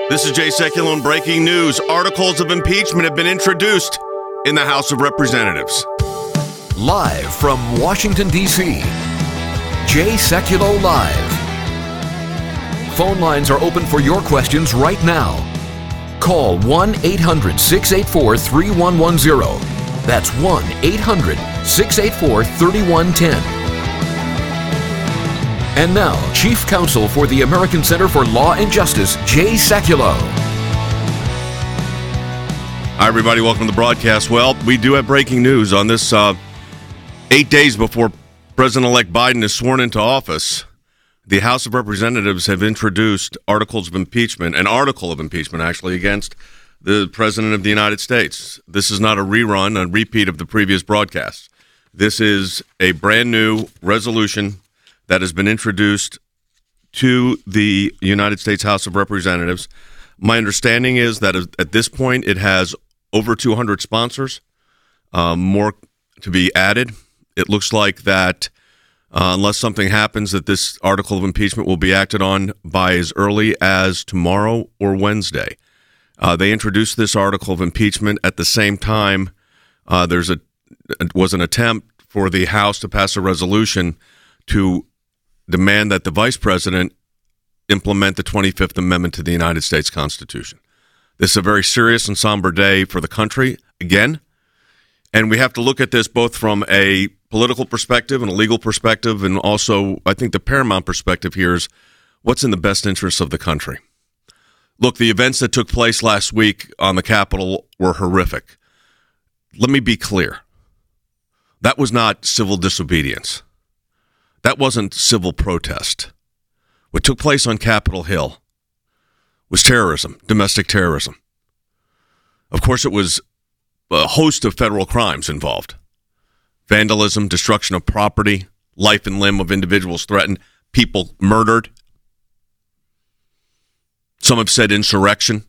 This is Jay Sekulow in breaking news. Articles of impeachment have been introduced in the House of Representatives. Live from Washington, D.C., Jay Sekulow Live. Phone lines are open for your questions right now. Call 1-800-684-3110. That's 1-800-684-3110. And now, Chief Counsel for the American Center for Law and Justice, Jay Sekulow. Hi, everybody. Welcome to the broadcast. Well, we do have breaking news on this 8 days before President-elect Biden is sworn into office. The House of Representatives have introduced articles of impeachment, an article of impeachment, actually, against the President of the United States. This is not a rerun, a repeat of the previous broadcast. This is a brand new resolution that has been introduced to the United States House of Representatives. My understanding is that at this point it has over 200 sponsors, more to be added. It looks like that unless something happens, that this article of impeachment will be acted on by as early as tomorrow or Wednesday. They introduced this article of impeachment at the same time. Was an attempt for the House to pass a resolution to demand that the Vice President implement the 25th Amendment to the United States Constitution. This is a very serious and somber day for the country, again, and we have to look at this both from a political perspective and a legal perspective, and also, I think the paramount perspective here is what's in the best interest of the country. Look, the events that took place last week on the Capitol were horrific. Let me be clear. That was not civil disobedience. That wasn't civil protest. What took place on Capitol Hill was terrorism, domestic terrorism. Of course, it was a host of federal crimes involved. Vandalism, destruction of property, life and limb of individuals threatened, people murdered. Some have said insurrection.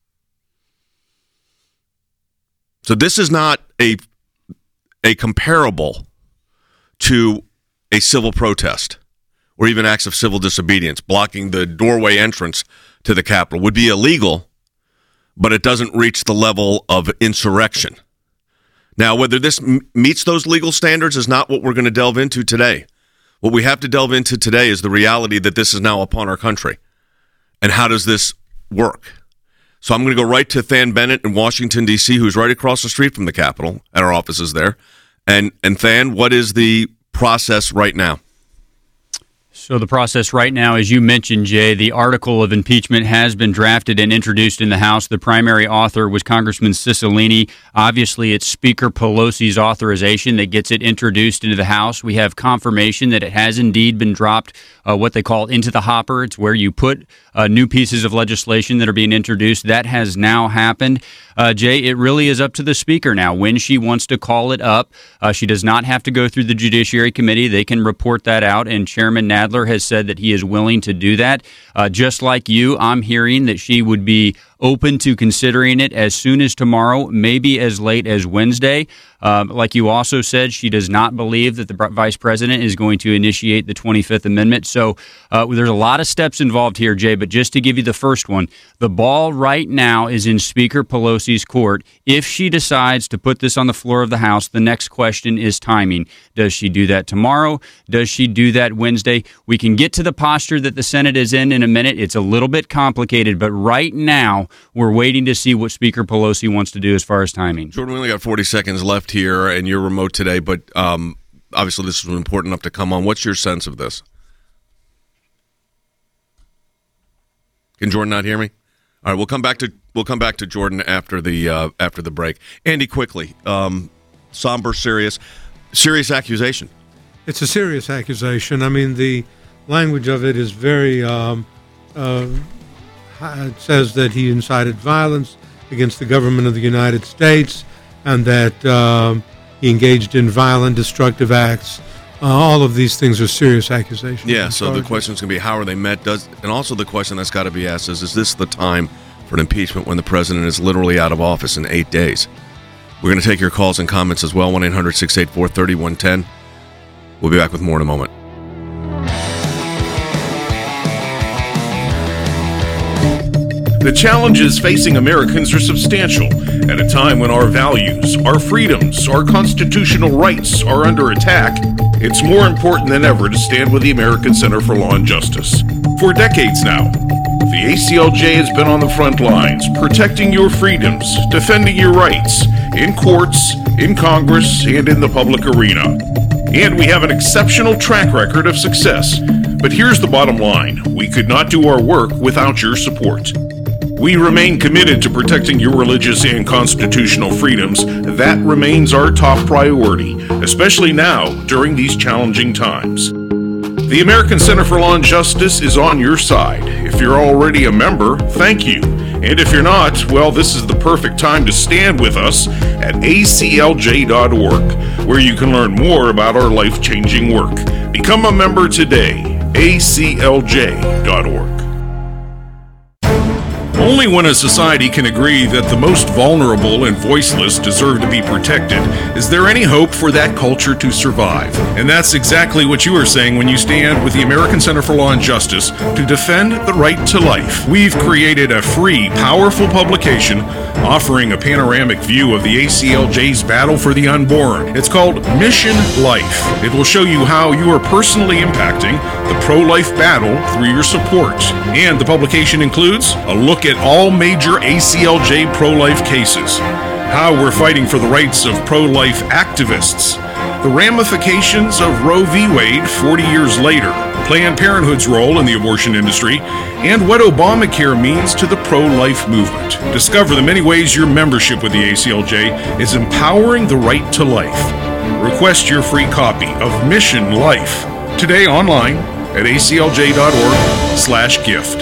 So this is not a comparable to a civil protest or even acts of civil disobedience. Blocking the doorway entrance to the Capitol would be illegal, but it doesn't reach the level of insurrection. Now, whether this meets those legal standards is not what we're going to delve into today. What we have to delve into today is the reality that this is now upon our country. And how does this work? So I'm going to go right to Than Bennett in Washington, D.C., who's right across the street from the Capitol at our offices there. And Than, what is the process right now? So the process right now, as you mentioned, Jay, the article of impeachment has been drafted and introduced in the House. The primary author was Congressman Cicilline. Obviously, it's Speaker Pelosi's authorization that gets it introduced into the House. We have confirmation that it has indeed been dropped, what they call into the hopper. It's where you put new pieces of legislation that are being introduced. That has now happened. Jay, it really is up to the Speaker now when she wants to call it up. She does not have to go through the Judiciary Committee. They can report that out, and Chairman Nadler has said that he is willing to do that. Just like you, I'm hearing that she would be open to considering it as soon as tomorrow, maybe as late as Wednesday. Like you also said, she does not believe that the Vice President is going to initiate the 25th Amendment. So there's a lot of steps involved here, Jay, but just to give you the first one, the ball right now is in Speaker Pelosi's court. If she decides to put this on the floor of the House, the next question is timing. Does she do that tomorrow? Does she do that Wednesday? We can get to the posture that the Senate is in a minute. It's a little bit complicated, but right now we're waiting to see what Speaker Pelosi wants to do as far as timing. Jordan, we only got 40 seconds left here, and you're remote today, but obviously this was important enough to come on. What's your sense of this? Can Jordan not hear me? All right, we'll come back to Jordan after the break. Andy, quickly, somber, serious accusation. It's a serious accusation. I mean, the language of it is very. It says that he incited violence against the government of the United States, and that he engaged in violent, destructive acts. All of these things are serious accusations. Yeah, so the question is going to be, how are they met? And also the question that's got to be asked is this the time for an impeachment when the president is literally out of office in 8 days? We're going to take your calls and comments as well, 1-800-684-3110. We'll be back with more in a moment. The challenges facing Americans are substantial at a time when our values, our freedoms, our constitutional rights are under attack. It's more important than ever to stand with the American Center for Law and Justice. For decades now, the ACLJ has been on the front lines, protecting your freedoms, defending your rights, in courts, in Congress, and in the public arena. And we have an exceptional track record of success. But here's the bottom line. We could not do our work without your support. We remain committed to protecting your religious and constitutional freedoms. That remains our top priority, especially now during these challenging times. The American Center for Law and Justice is on your side. If you're already a member, thank you. And if you're not, well, this is the perfect time to stand with us at aclj.org, where you can learn more about our life-changing work. Become a member today, aclj.org. Only when a society can agree that the most vulnerable and voiceless deserve to be protected is there any hope for that culture to survive. And that's exactly what you are saying when you stand with the American Center for Law and Justice to defend the right to life. We've created a free, powerful publication offering a panoramic view of the ACLJ's battle for the unborn. It's called Mission Life. It will show you how you are personally impacting the pro-life battle through your support. And the publication includes a look at all major ACLJ pro-life cases, how we're fighting for the rights of pro-life activists, the ramifications of Roe v. Wade 40 years later, Planned Parenthood's role in the abortion industry, and what Obamacare means to the pro-life movement. Discover the many ways your membership with the ACLJ is empowering the right to life. Request your free copy of Mission Life today online at aclj.org/gift.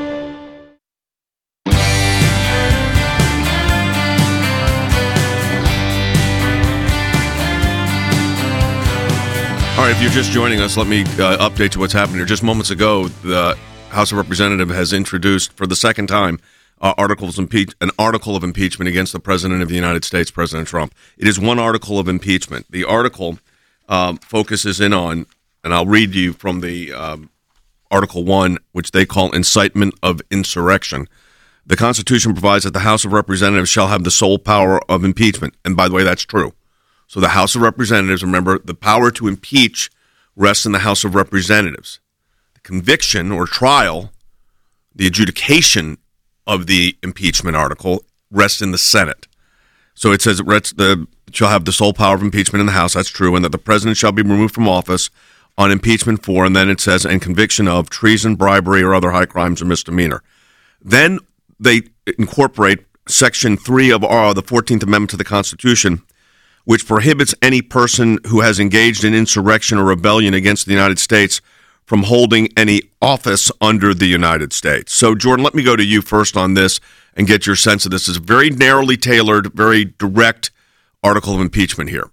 All right, if you're just joining us, let me update you what's happening here. Just moments ago, the House of Representatives has introduced for the second time an article of impeachment against the President of the United States, President Trump. It is one article of impeachment. The article focuses in on, and I'll read you from the Article 1, which they call incitement of insurrection. The Constitution provides that the House of Representatives shall have the sole power of impeachment. And by the way, that's true. So the House of Representatives, remember, the power to impeach rests in the House of Representatives. The conviction or trial, the adjudication of the impeachment article rests in the Senate. So it says it shall have the sole power of impeachment in the House. That's true. And that the president shall be removed from office on impeachment for, and then it says, and conviction of treason, bribery, or other high crimes or misdemeanor. Then they incorporate Section 3 of the 14th Amendment to the Constitution, which prohibits any person who has engaged in insurrection or rebellion against the United States from holding any office under the United States. So, Jordan, let me go to you first on this and get your sense of this. It's a very narrowly tailored, very direct article of impeachment here.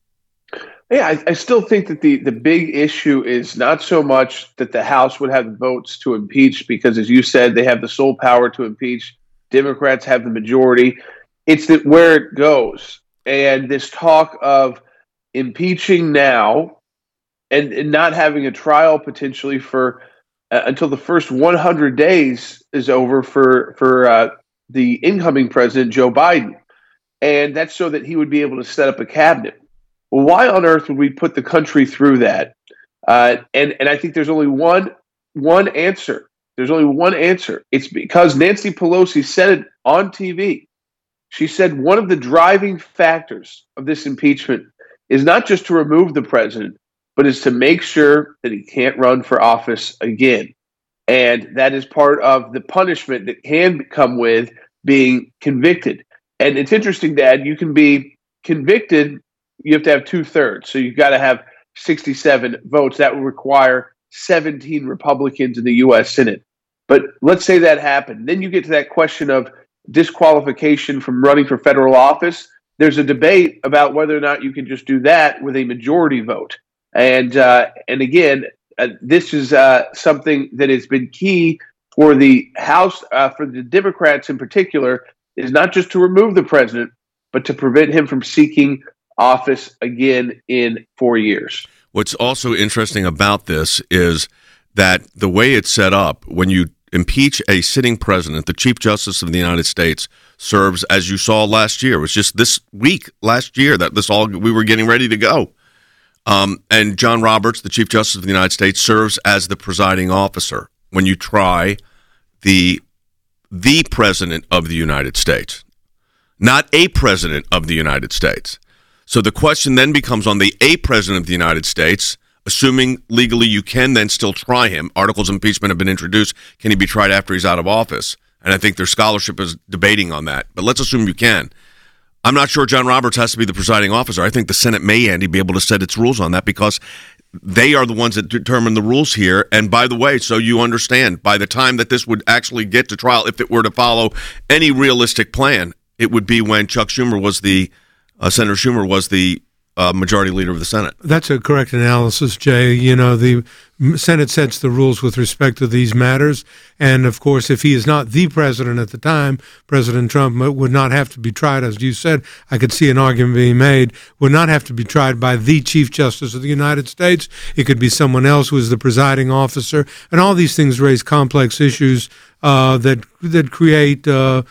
Yeah, I still think that the big issue is not so much that the House would have the votes to impeach, because, as you said, they have the sole power to impeach. Democrats have the majority. It's that where it goes. And this talk of impeaching now and not having a trial potentially for until the first 100 days is over for the incoming president, Joe Biden. And that's so that he would be able to set up a cabinet. Well, why on earth would we put the country through that? And I think there's only one answer. There's only one answer. It's because Nancy Pelosi said it on TV. She said one of the driving factors of this impeachment is not just to remove the president, but is to make sure that he can't run for office again. And that is part of the punishment that can come with being convicted. And it's interesting, Dad, you can be convicted, you have to have 2/3. So you've got to have 67 votes. That would require 17 Republicans in the U.S. Senate. But let's say that happened. Then you get to that question of disqualification from running for federal office. There's a debate about whether or not you can just do that with a majority vote. And again, this is something that has been key for the House, for the Democrats in particular, is not just to remove the president, but to prevent him from seeking office again in 4 years. What's also interesting about this is that the way it's set up, when you impeach a sitting president, the Chief Justice of the United States serves, as you saw last year. It was just this week last year that we were getting ready to go. And John Roberts, the Chief Justice of the United States, serves as the presiding officer when you try the President of the United States, not a President of the United States. So the question then becomes on the a President of the United States, assuming legally you can then still try him. Articles of impeachment have been introduced. Can he be tried after he's out of office? And I think their scholarship is debating on that. But let's assume you can. I'm not sure John Roberts has to be the presiding officer. I think the Senate may, Andy, be able to set its rules on that because they are the ones that determine the rules here. And by the way, so you understand, by the time that this would actually get to trial, if it were to follow any realistic plan, it would be when Chuck Schumer was Senator Schumer was the majority leader of the Senate. That's a correct analysis, Jay. You know, the Senate sets the rules with respect to these matters. And, of course, if he is not the president at the time, President Trump would not have to be tried, as you said. I could see an argument being made, would not have to be tried by the Chief Justice of the United States. It could be someone else who is the presiding officer. And all these things raise complex issues that create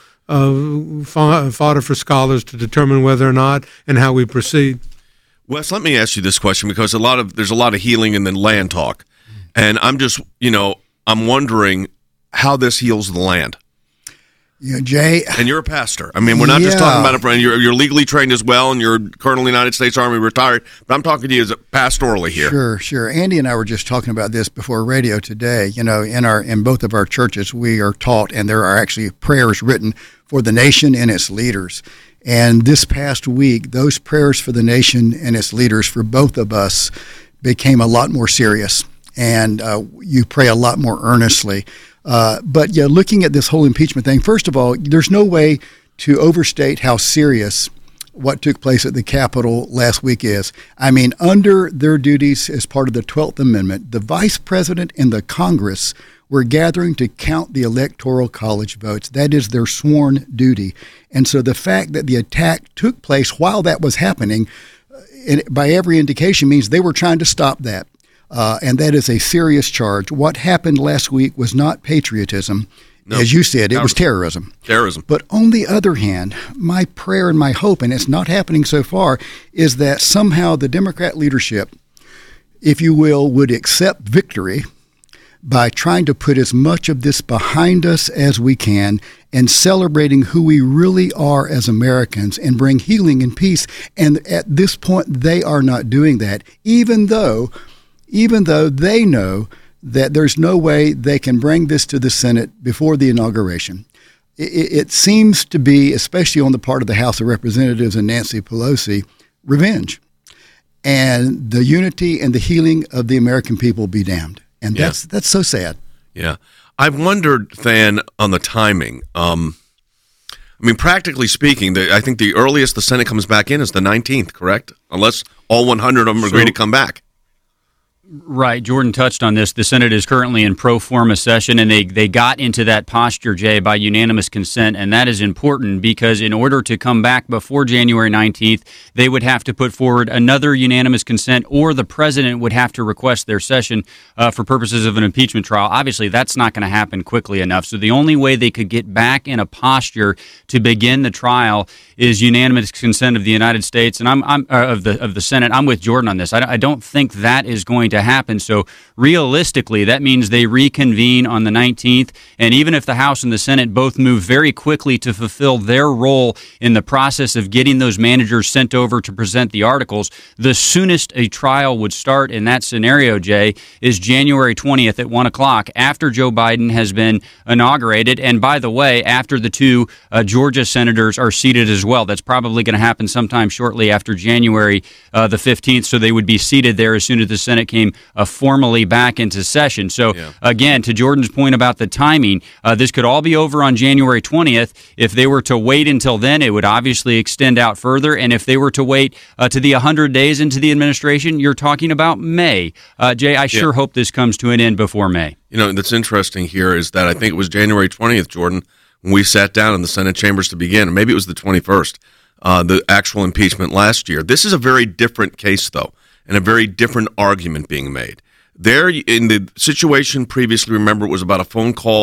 fodder for scholars to determine whether or not and how we proceed. Wes, let me ask you this question because there's a lot of healing in the land talk. And I'm just, I'm wondering how this heals the land. Yeah, Jay. And you're a pastor. I mean, we're not just talking about a friend. You're legally trained as well, and you're Colonel of the United States Army, retired. But I'm talking to you as pastorally here. Sure. Andy and I were just talking about this before radio today. You know, in both of our churches, we are taught, and there are actually prayers written for the nation and its leaders. And this past week, those prayers for the nation and its leaders for both of us became a lot more serious. And you pray a lot more earnestly. But looking at this whole impeachment thing, first of all, there's no way to overstate how serious what took place at the Capitol last week is. I mean, under their duties as part of the 12th Amendment, the Vice President and the Congress were gathering to count the Electoral College votes. That is their sworn duty. And so the fact that the attack took place while that was happening, by every indication, means they were trying to stop that. And that is a serious charge. What happened last week was not patriotism. No. As you said, it was terrorism. Terrorism. But on the other hand, my prayer and my hope, and it's not happening so far, is that somehow the Democrat leadership, if you will, would accept victory by trying to put as much of this behind us as we can and celebrating who we really are as Americans and bring healing and peace. And at this point, they are not doing that, even though they know that there's no way they can bring this to the Senate before the inauguration. It seems to be, especially on the part of the House of Representatives and Nancy Pelosi, revenge. And the unity and the healing of the American people be damned. And that's so sad. Yeah. I've wondered, Than, on the timing. I mean, practically speaking, I think the earliest the Senate comes back in is the 19th, correct? Unless all 100 of them agree to come back. Right. Jordan touched on this. The Senate is currently in pro forma session, and they got into that posture, Jay, by unanimous consent, and that is important because in order to come back before January 19th, they would have to put forward another unanimous consent, or the president would have to request their session for purposes of an impeachment trial. Obviously, that's not going to happen quickly enough, so the only way they could get back in a posture to begin the trial is unanimous consent of the United States, and I'm of the Senate. I'm with Jordan on this. I don't think that is going to happen. So realistically, that means they reconvene on the 19th. And even if the House and the Senate both move very quickly to fulfill their role in the process of getting those managers sent over to present the articles, the soonest a trial would start in that scenario, Jay, is January 20th at 1 o'clock after Joe Biden has been inaugurated. And by the way, after the two Georgia senators are seated as well. That's probably going to happen sometime shortly after January the 15th. So they would be seated there as soon as the Senate came formally back into session. So again, to Jordan's point about the timing, this could all be over on January 20th. If they were to wait until then, it would obviously extend out further. And if they were to wait to the 100 days into the administration, you're talking about May. Jay, I sure hope this comes to an end before May. You know, that's interesting here is that I think it was January 20th, Jordan, when we sat down in the Senate chambers to begin, and maybe it was the 21st, the actual impeachment last year. This is a very different case, though, and a very different argument being made. There, in the situation previously, remember, it was about a phone call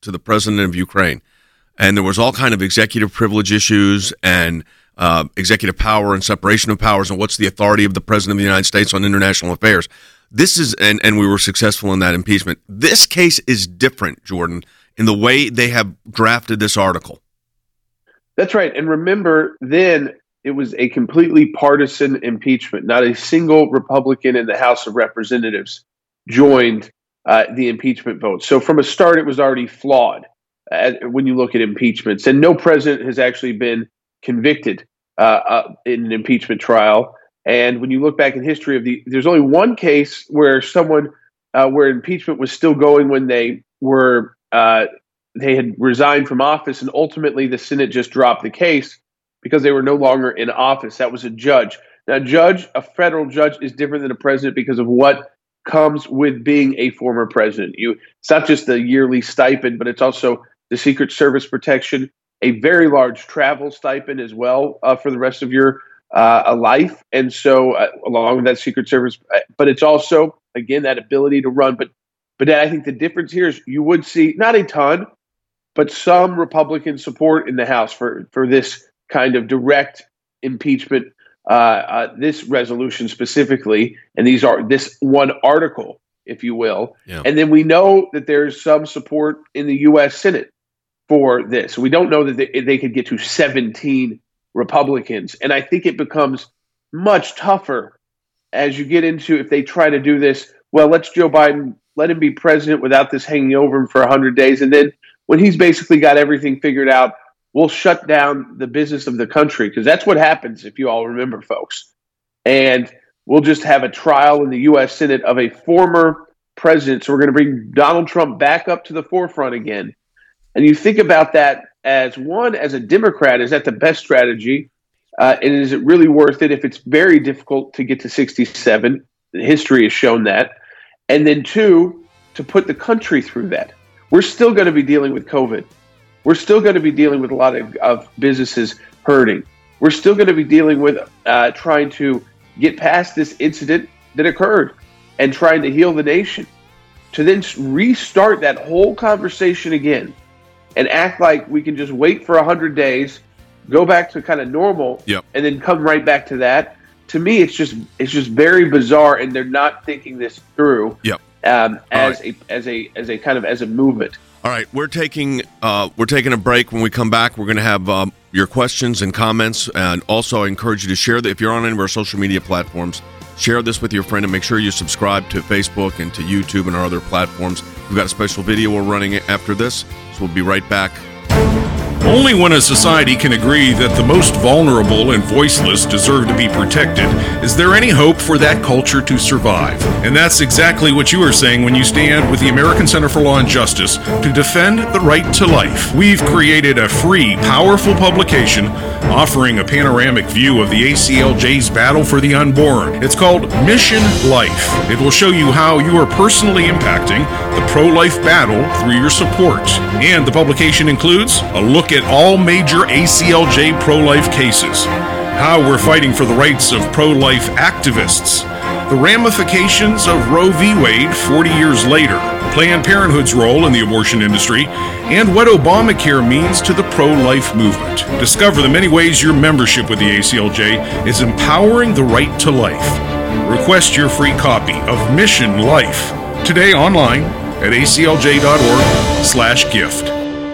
to the president of Ukraine, and there was all kind of executive privilege issues and executive power and separation of powers and what's the authority of the president of the United States on international affairs. This is, and we were successful in that impeachment. This case is different, Jordan, in the way they have drafted this article. That's right. And remember, then it was a completely partisan impeachment. Not a single Republican in the House of Representatives joined the impeachment vote. So from a start, it was already flawed when you look at impeachments. And no president has actually been convicted in an impeachment trial. And when you look back in history there's only one case where where impeachment was still going when they had resigned from office, and ultimately the Senate just dropped the case because they were no longer in office. That was a judge. Now, a federal judge is different than a president because of what comes with being a former president. It's not just the yearly stipend, but it's also the Secret Service protection, a very large travel stipend as well for the rest of your life. And so along with that Secret Service, but it's also, again, that ability to run. But I think the difference here is you would see not a ton, but some Republican support in the House for this kind of direct impeachment, this resolution specifically, and this one article, if you will. Yeah. And then we know that there's some support in the U.S. Senate for this. We don't know that they could get to 17 Republicans. And I think it becomes much tougher as you get into, if they try to do this, well, let's Joe Biden, let him be president without this hanging over him for 100 days. And then when he's basically got everything figured out, we'll shut down the business of the country, because that's what happens, if you all remember, folks. And we'll just have a trial in the U.S. Senate of a former president. So we're going to bring Donald Trump back up to the forefront again. And you think about that as a Democrat, is that the best strategy? And is it really worth it if it's very difficult to get to 67? History has shown that. And then two, to put the country through that. We're still going to be dealing with COVID. We're still going to be dealing with a lot of businesses hurting. We're still going to be dealing with trying to get past this incident that occurred and trying to heal the nation. To then restart that whole conversation again and act like we can just wait for 100 days, go back to kind of normal, and then come right back to that. To me, it's just very bizarre, and they're not thinking this through as a movement. All right, we're taking a break. When we come back, we're going to have your questions and comments, and also I encourage you to share that if you're on any of our social media platforms, share this with your friend, and make sure you subscribe to Facebook and to YouTube and our other platforms. We've got a special video we're running after this, so we'll be right back. Only when a society can agree that the most vulnerable and voiceless deserve to be protected is there any hope for that culture to survive. And that's exactly what you are saying when you stand with the American Center for Law and Justice to defend the right to life. We've created a free, powerful publication offering a panoramic view of the ACLJ's battle for the unborn. It's called Mission Life. It will show you how you are personally impacting the pro-life battle through your support. And the publication includes a look at all major ACLJ pro-life cases, how we're fighting for the rights of pro-life activists, the ramifications of Roe v. Wade 40 years later, Planned Parenthood's role in the abortion industry, and what Obamacare means to the pro-life movement. Discover the many ways your membership with the ACLJ is empowering the right to life. Request your free copy of Mission Life today online at aclj.org/gift.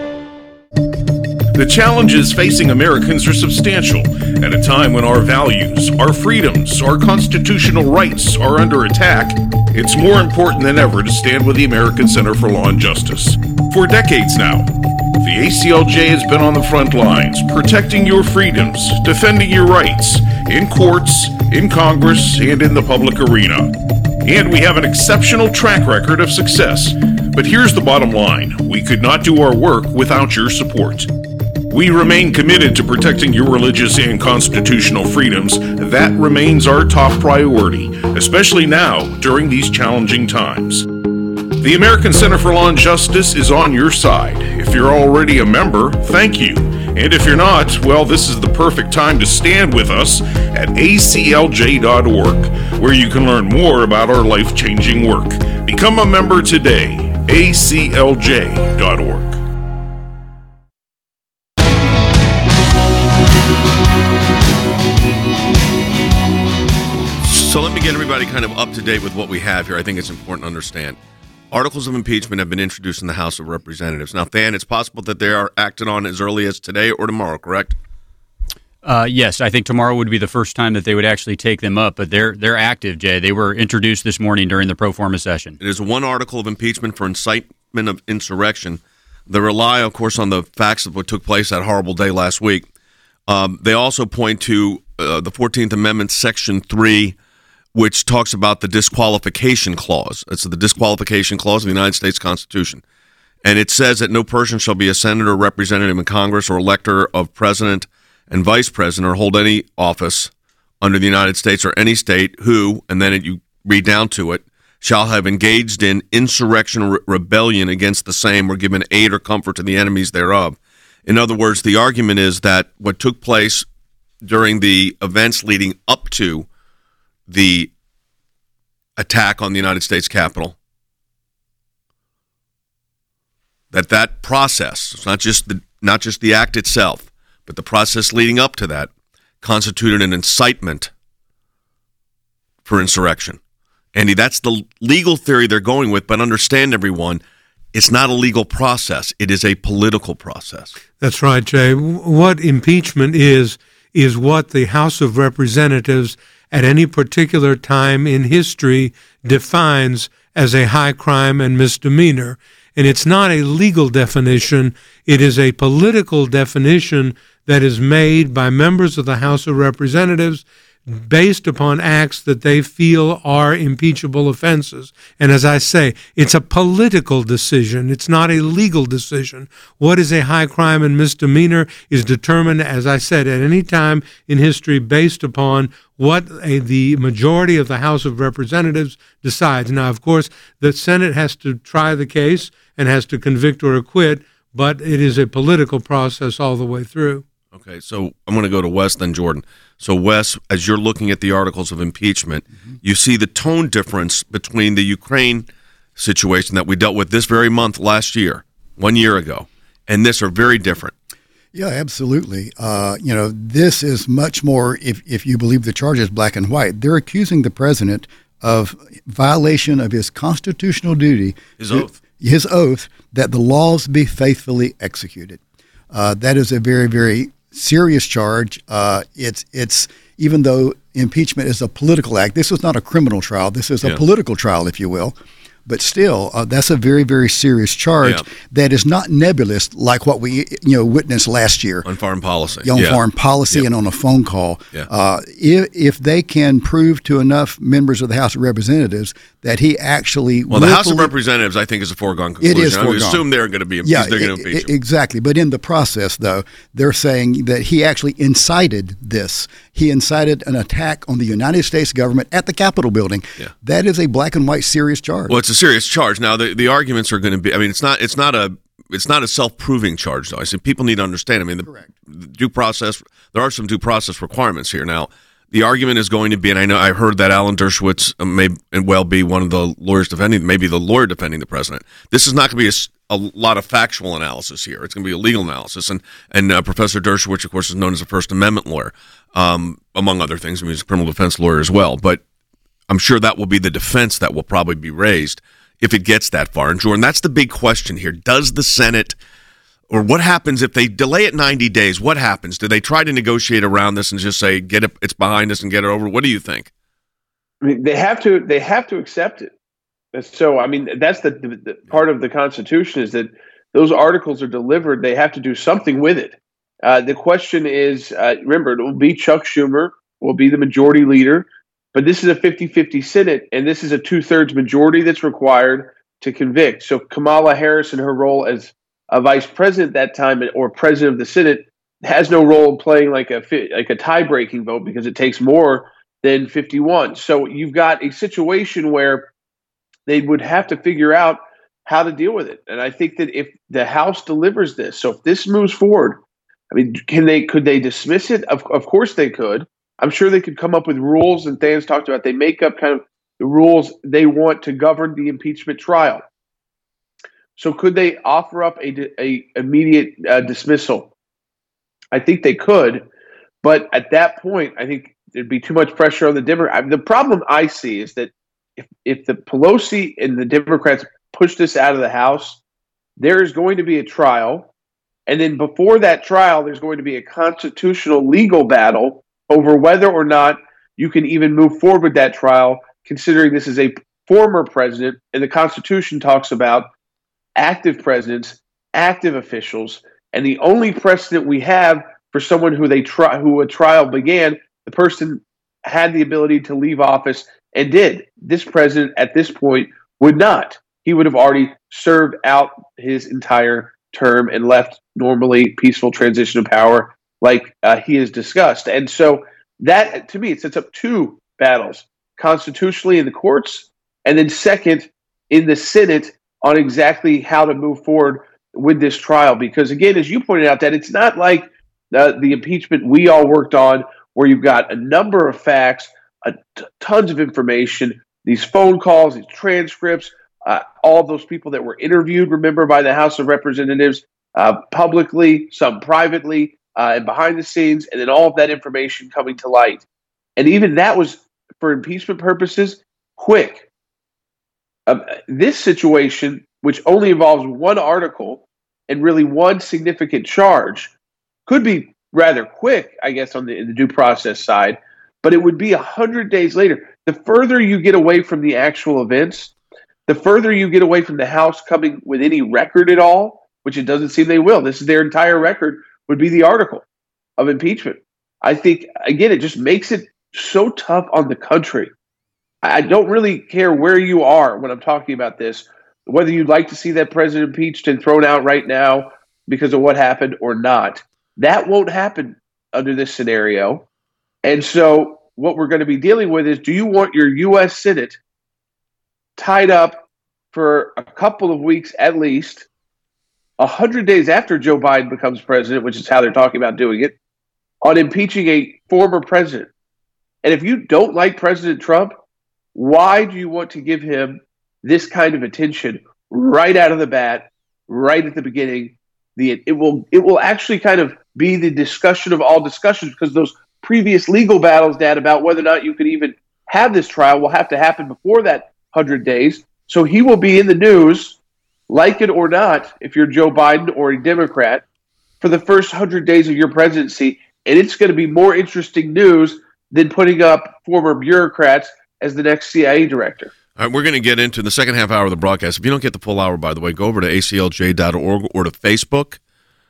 The challenges facing Americans are substantial at a time when our values, our freedoms, our constitutional rights are under attack. It's more important than ever to stand with the American Center for Law and Justice. For decades now, the ACLJ has been on the front lines, protecting your freedoms, defending your rights, in courts, in Congress, and in the public arena. And we have an exceptional track record of success. But here's the bottom line. We could not do our work without your support. We remain committed to protecting your religious and constitutional freedoms. That remains our top priority, especially now during these challenging times. The American Center for Law and Justice is on your side. If you're already a member, thank you. And if you're not, well, this is the perfect time to stand with us at aclj.org, where you can learn more about our life-changing work. Become a member today, aclj.org. get everybody kind of up to date with what we have here, I think it's important to understand. Articles of impeachment have been introduced in the House of Representatives. Now, Than, it's possible that they are acted on as early as today or tomorrow, correct? Yes, I think tomorrow would be the first time that they would actually take them up, but they're active, Jay. They were introduced this morning during the pro forma session. It is one article of impeachment for incitement of insurrection. They rely, of course, on the facts of what took place that horrible day last week. They also point to the 14th Amendment, Section 3, which talks about the disqualification clause. It's the disqualification clause of the United States Constitution. And it says that no person shall be a senator or representative in Congress or elector of president and vice president or hold any office under the United States or any state who, and then you read down to it, shall have engaged in insurrection or rebellion against the same or given aid or comfort to the enemies thereof. In other words, the argument is that what took place during the events leading up to the attack on the United States Capitol, that process, it's not just the act itself, but the process leading up to that constituted an incitement for insurrection. Andy, that's the legal theory they're going with, but understand, everyone, it's not a legal process. It is a political process. That's right, Jay. What impeachment is what the House of Representatives at any particular time in history defines as a high crime and misdemeanor. And it's not a legal definition. It is a political definition that is made by members of the House of Representatives based upon acts that they feel are impeachable offenses. And as I say, it's a political decision. It's not a legal decision. What is a high crime and misdemeanor is determined, as I said, at any time in history based upon what the majority of the House of Representatives decides. Now, of course, the Senate has to try the case and has to convict or acquit, but it is a political process all the way through. Okay, so I'm going to go to Wes, then Jordan. So, Wes, as you're looking at the articles of impeachment, you see the tone difference between the Ukraine situation that we dealt with this very month last year, 1 year ago, and this are very different. Yeah, absolutely. This is much more, if you believe the charges black and white, they're accusing the president of violation of his constitutional duty. His oath that the laws be faithfully executed. That is a very, very serious charge. It's even though impeachment is a political act, this is not a criminal trial. This is a political trial, if you will. But still, that's a very, very serious charge that is not nebulous like what we witnessed last year. On foreign policy. On foreign policy and on a phone call. Yeah. If they can prove to enough members of the House of Representatives that he actually Well, the House of Representatives, I think, is a foregone conclusion. It is foregone. I would assume they're going to be they're going to impeach him. Exactly. But in the process, though, they're saying that he actually incited this. He incited an attack on the United States government at the Capitol building. Yeah. That is a black and white serious charge. Well, it's a serious charge. Now, the arguments are going to be, I mean, it's not a self-proving charge, though. I said people need to understand. I mean, the due process, there are some due process requirements here. Now, the argument is going to be, and I know I heard that Alan Dershowitz may well be one of the lawyers maybe the lawyer defending the president. This is not going to be a lot of factual analysis here. It's going to be a legal analysis. And Professor Dershowitz, of course, is known as a First Amendment lawyer, among other things. I mean, he's a criminal defense lawyer as well. But I'm sure that will be the defense that will probably be raised if it gets that far. And Jordan, that's the big question here. Does the Senate, or what happens if they delay it 90 days? What happens? Do they try to negotiate around this and just say, it's behind us and get it over? What do you think? I mean, they have to accept it. So, I mean, that's the part of the Constitution is that those articles are delivered. They have to do something with it. The question is, remember, it will be Chuck Schumer, will be the majority leader. But this is a 50-50 Senate, and this is a 2/3 majority that's required to convict. So Kamala Harris, in her role as a vice president at that time, or president of the Senate, has no role in playing like a tie-breaking vote because it takes more than 51. So you've got a situation where they would have to figure out how to deal with it. And I think that if the House delivers this, so if this moves forward, I mean, could they dismiss it? Of course they could. I'm sure they could come up with rules, and Than's talked about, they make up kind of the rules they want to govern the impeachment trial. So could they offer up a immediate dismissal? I think they could, but at that point, I think there'd be too much pressure on the Democrats. The problem I see is that if the Pelosi and the Democrats push this out of the House, there is going to be a trial. And then before that trial, there's going to be a constitutional legal battle over whether or not you can even move forward with that trial, considering this is a former president, and the Constitution talks about active presidents, active officials, and the only precedent we have for someone who a trial began, the person had the ability to leave office and did. This president at this point would not. He would have already served out his entire term and left normally peaceful transition of power like he has discussed. And so that, to me, it sets up two battles, constitutionally in the courts, and then second, in the Senate on exactly how to move forward with this trial. Because, again, as you pointed out, that it's not like the impeachment we all worked on where you've got a number of facts, tons of information, these phone calls, these transcripts, all those people that were interviewed, remember, by the House of Representatives publicly, some privately, and behind the scenes, and then all of that information coming to light. And even that was, for impeachment purposes, quick. This situation, which only involves one article and really one significant charge, could be rather quick, I guess, in the due process side, but it would be 100 days later. The further you get away from the actual events, the further you get away from the House coming with any record at all, which it doesn't seem they will. This is their entire record, would be the article of impeachment. I think, again, it just makes it so tough on the country. I don't really care where you are when I'm talking about this, whether you'd like to see that president impeached and thrown out right now because of what happened or not. That won't happen under this scenario. And so what we're going to be dealing with is, do you want your U.S. Senate tied up for a couple of weeks at least, 100 days after Joe Biden becomes president, which is how they're talking about doing it, on impeaching a former president? And if you don't like President Trump, why do you want to give him this kind of attention right out of the bat, right at the beginning? It will actually kind of be the discussion of all discussions, because those previous legal battles, Dad, about whether or not you could even have this trial will have to happen before that 100 days. So he will be in the news, like it or not, if you're Joe Biden or a Democrat, for the first 100 days of your presidency. And it's going to be more interesting news than putting up former bureaucrats as the next CIA director. All right, we're going to get into the second half hour of the broadcast. If you don't get the full hour, by the way, go over to aclj.org or to Facebook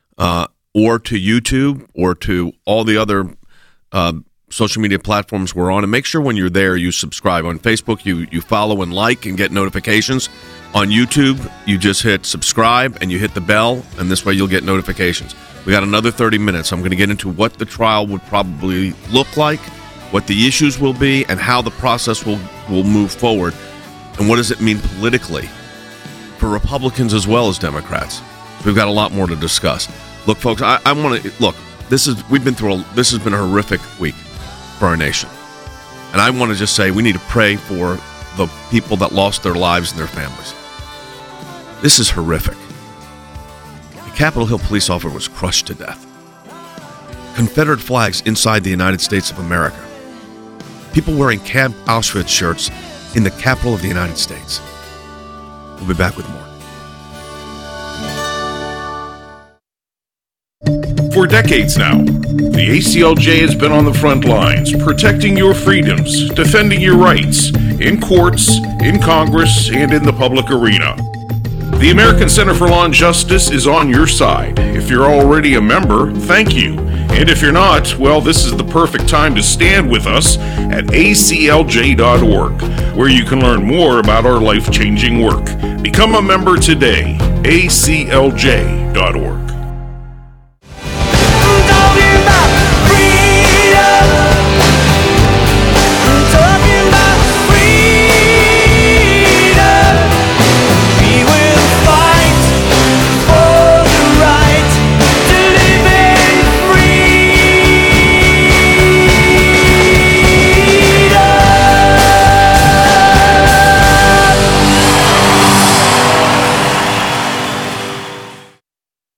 or to YouTube or to all the other social media platforms we're on. And make sure when you're there, you subscribe. On Facebook, you follow and like and get notifications. On YouTube, you just hit subscribe and you hit the bell, and this way you'll get notifications. We got another 30 minutes. I'm going to get into what the trial would probably look like, what the issues will be, and how the process will move forward. And what does it mean politically for Republicans as well as Democrats? We've got a lot more to discuss. Look, folks, I want to look. This has been a horrific week for our nation, and I want to just say we need to pray for the people that lost their lives and their families. This is horrific. A Capitol Hill police officer was crushed to death. Confederate flags inside the United States of America. People wearing Camp Auschwitz shirts in the capital of the United States. We'll be back with more. For decades now, the ACLJ has been on the front lines, protecting your freedoms, defending your rights, in courts, in Congress, and in the public arena. The American Center for Law and Justice is on your side. If you're already a member, thank you. And if you're not, well, this is the perfect time to stand with us at aclj.org, where you can learn more about our life-changing work. Become a member today, aclj.org.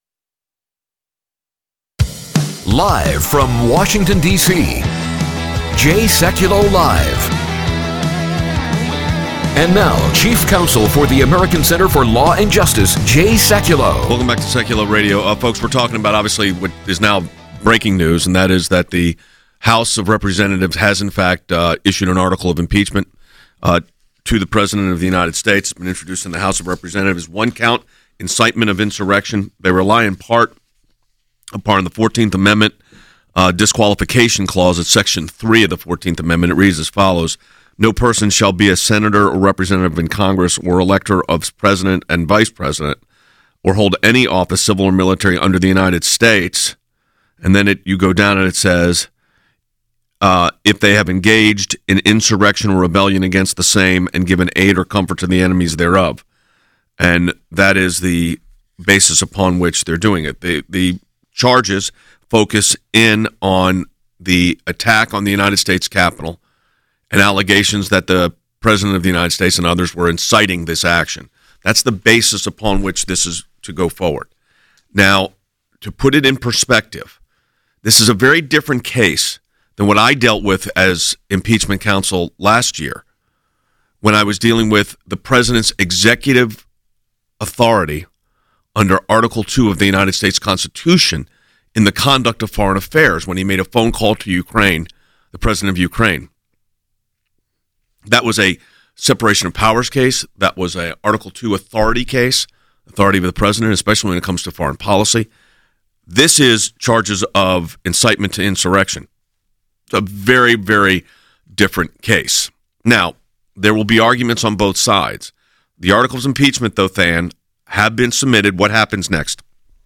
Live from Washington, D.C., Jay Sekulow Live. And now, Chief Counsel for the American Center for Law and Justice, Jay Sekulow. Welcome back to Sekulow Radio. Folks, we're talking about, obviously, what is now breaking news, and that is that the House of Representatives has, in fact, issued an article of impeachment to the President of the United States. It's been introduced in the House of Representatives. One count, incitement of insurrection. They rely in part upon the 14th Amendment disqualification clause at Section 3 of the 14th Amendment. It reads as follows: no person shall be a senator or representative in Congress or elector of president and vice president or hold any office, civil or military, under the United States. And then you go down and it says, if they have engaged in insurrection or rebellion against the same and given aid or comfort to the enemies thereof. And that is the basis upon which they're doing it. The charges focus in on the attack on the United States Capitol and allegations that the President of the United States and others were inciting this action. That's the basis upon which this is to go forward. Now, to put it in perspective, this is a very different case than what I dealt with as impeachment counsel last year when I was dealing with the President's executive authority under Article 2 of the United States Constitution in the conduct of foreign affairs when he made a phone call to Ukraine, the President of Ukraine. That was a separation of powers case. That was a Article 2 authority case, authority of the President, especially when it comes to foreign policy. This is charges of incitement to insurrection. It's a very, very different case. Now, there will be arguments on both sides. The articles of impeachment, though, Than, have been submitted. What happens next?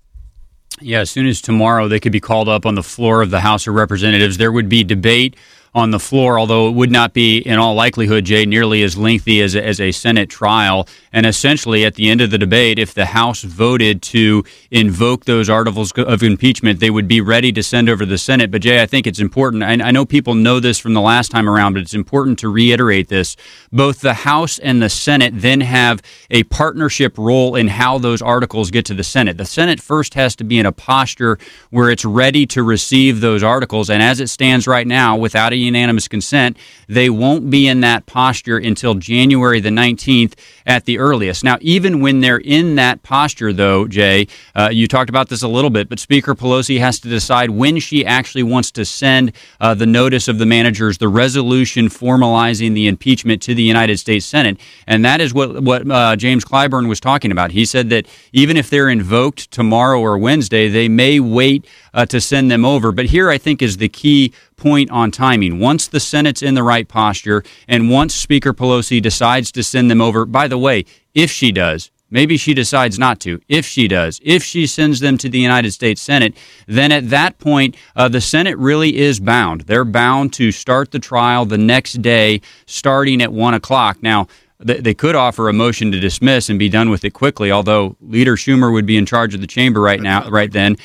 Yeah, as soon as tomorrow they could be called up on the floor of the House of Representatives. There would be debate on the floor, although it would not be, in all likelihood, Jay, nearly as lengthy as a Senate trial. And essentially, at the end of the debate, if the House voted to invoke those articles of impeachment, they would be ready to send over to the Senate. But, Jay, I think it's important. I know people know this from the last time around, but it's important to reiterate this. Both the House and the Senate then have a partnership role in how those articles get to the Senate. The Senate first has to be in a posture where it's ready to receive those articles. And as it stands right now, without a unanimous consent, they won't be in that posture until January the 19th at the earliest. Now, even when they're in that posture, though, Jay, you talked about this a little bit, but Speaker Pelosi has to decide when she actually wants to send the notice of the managers, the resolution formalizing the impeachment to the United States Senate. And that is what James Clyburn was talking about. He said that even if they're invoked tomorrow or Wednesday, they may wait to send them over. But here, I think, is the key point on timing. Once the Senate's in the right posture and once Speaker Pelosi decides to send them over, by the way, if she does, maybe she decides not to. If she does, if she sends them to the United States Senate, then at that point, the Senate really is bound. They're bound to start the trial the next day, starting at 1 o'clock. Now, they could offer a motion to dismiss and be done with it quickly, although Leader Schumer would be in charge of the chamber right then.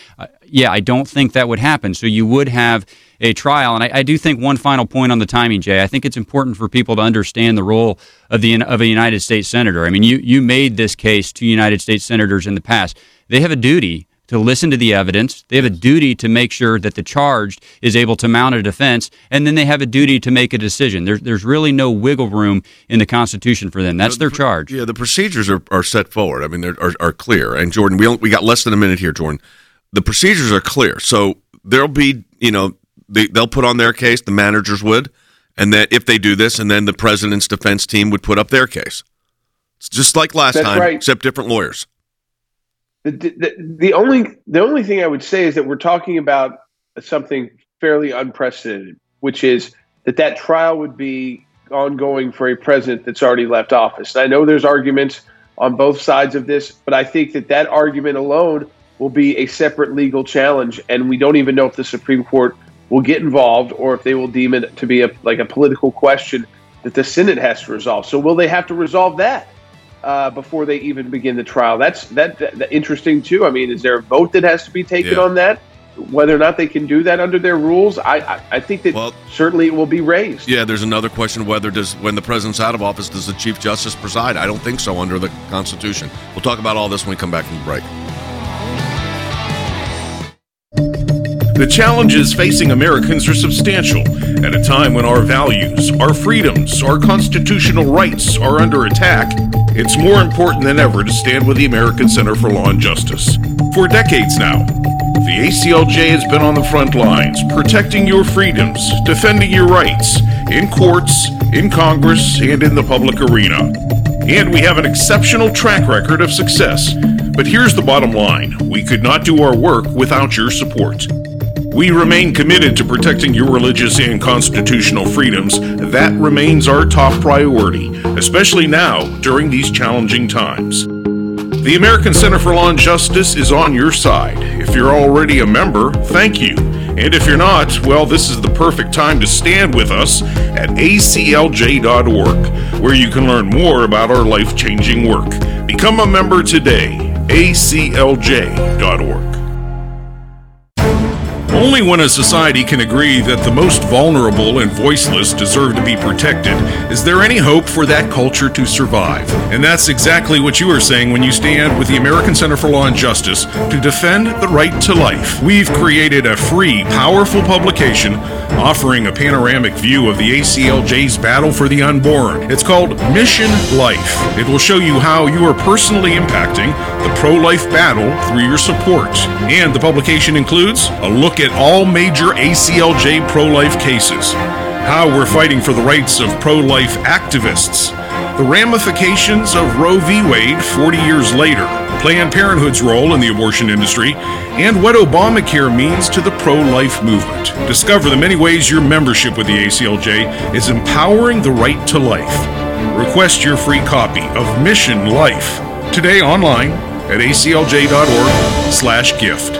I don't think that would happen. So you would have a trial. And I do think one final point on the timing, Jay. I think it's important for people to understand the role of a United States senator. I mean, you made this case to United States senators in the past. They have a duty to listen to the evidence. They have a duty to make sure that the charged is able to mount a defense, and then they have a duty to make a decision. There's really no wiggle room in the Constitution for them. That's their charge. Yeah, the procedures are set forward. I mean, they are clear. And Jordan, we got less than a minute here, Jordan. The procedures are clear. So there'll be, they'll put on their case, the managers would, and that if they do this, and then the president's defense team would put up their case. It's just like last time, right, except different lawyers. The only thing I would say is that we're talking about something fairly unprecedented, which is that trial would be ongoing for a president that's already left office. And I know there's arguments on both sides of this, but I think that argument alone will be a separate legal challenge, and we don't even know if the Supreme Court will get involved or if they will deem it to be a political question that the Senate has to resolve. So will they have to resolve that before they even begin the trial? That's interesting too. I mean, is there a vote that has to be taken on that? Whether or not they can do that under their rules, I think that certainly it will be raised. Yeah, there's another question whether when the president's out of office, does the Chief Justice preside? I don't think so under the Constitution. We'll talk about all this when we come back from the break. The challenges facing Americans are substantial at a time when our values, our freedoms, our constitutional rights are under attack. It's more important than ever to stand with the American Center for Law and Justice. For decades now, the ACLJ has been on the front lines, protecting your freedoms, defending your rights, in courts, in Congress, and in the public arena. And we have an exceptional track record of success. But here's the bottom line. We could not do our work without your support. We remain committed to protecting your religious and constitutional freedoms. That remains our top priority, especially now during these challenging times. The American Center for Law and Justice is on your side. If you're already a member, thank you. And if you're not, well, this is the perfect time to stand with us at aclj.org, where you can learn more about our life-changing work. Become a member today, aclj.org. Only when a society can agree that the most vulnerable and voiceless deserve to be protected is there any hope for that culture to survive. And that's exactly what you are saying when you stand with the American Center for Law and Justice to defend the right to life. We've created a free, powerful publication offering a panoramic view of the ACLJ's battle for the unborn. It's called Mission Life. It will show you how you are personally impacting the pro-life battle through your support. And the publication includes a look at all major ACLJ pro-life cases, how we're fighting for the rights of pro-life activists, the ramifications of Roe v. Wade 40 years later, Planned Parenthood's role in the abortion industry, and what Obamacare means to the pro-life movement. Discover the many ways your membership with the ACLJ is empowering the right to life. Request your free copy of Mission Life today online at aclj.org/gift.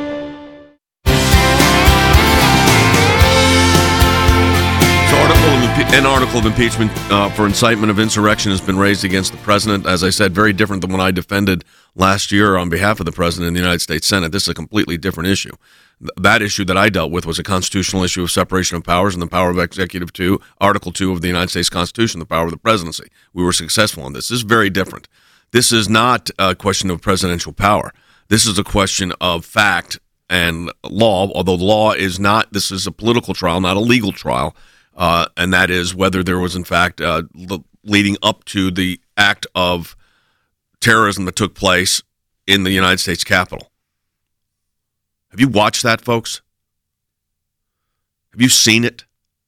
An article of impeachment for incitement of insurrection has been raised against the president. As I said, very different than what I defended last year on behalf of the president in the United States Senate. This is a completely different issue. That issue that I dealt with was a constitutional issue of separation of powers and the power of Executive 2, Article 2 of the United States Constitution, the power of the presidency. We were successful on this. This is very different. This is not a question of presidential power. This is a question of fact and law, although law is not, this is a political trial, not a legal trial. And that is whether there was, in fact, leading up to the act of terrorism that took place in the United States Capitol. Have you watched that, folks? Have you seen it?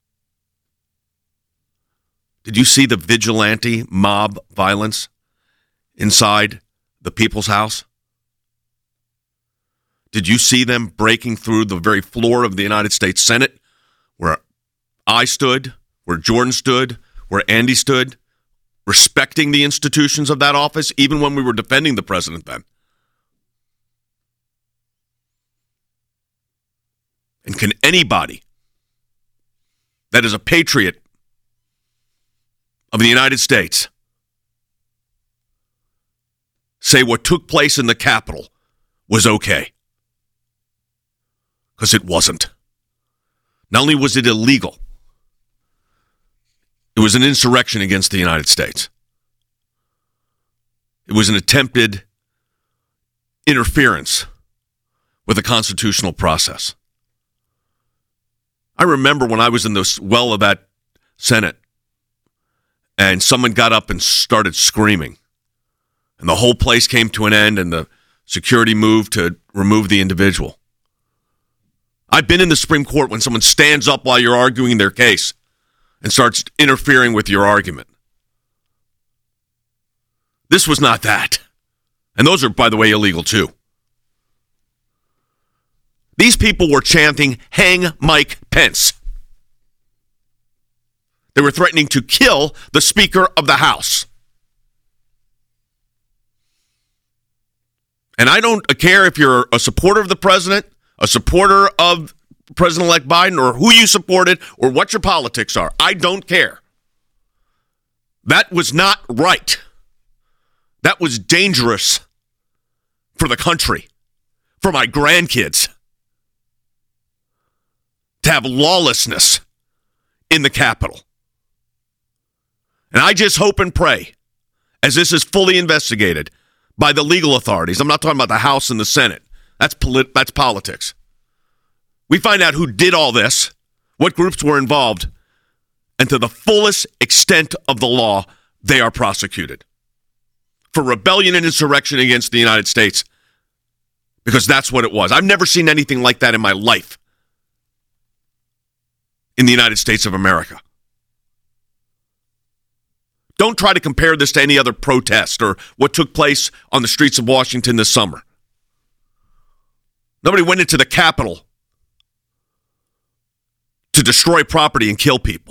Did you see the vigilante mob violence inside the People's House? Did you see them breaking through the very floor of the United States Senate, where I stood, where Jordan stood, where Andy stood, respecting the institutions of that office, even when we were defending the president then? And can anybody that is a patriot of the United States say what took place in the Capitol was okay? Because it wasn't. Not only was it illegal, it was an insurrection against the United States. It was an attempted interference with the constitutional process. I remember when I was in the well of that Senate and someone got up and started screaming, and the whole place came to an end and the security moved to remove the individual. I've been in the Supreme Court when someone stands up while you're arguing their case and starts interfering with your argument. This was not that. And those are, by the way, illegal too. These people were chanting, "Hang Mike Pence." They were threatening to kill the Speaker of the House. And I don't care if you're a supporter of the president, a supporter of President-elect Biden, or who you supported, or what your politics are. I don't care. That was not right. That was dangerous for the country, for my grandkids, to have lawlessness in the Capitol. And I just hope and pray, as this is fully investigated by the legal authorities, I'm not talking about the House and the Senate. That's politics. We find out who did all this, what groups were involved, and to the fullest extent of the law, they are prosecuted for rebellion and insurrection against the United States, because that's what it was. I've never seen anything like that in my life in the United States of America. Don't try to compare this to any other protest or what took place on the streets of Washington this summer. Nobody went into the Capitol to destroy property and kill people.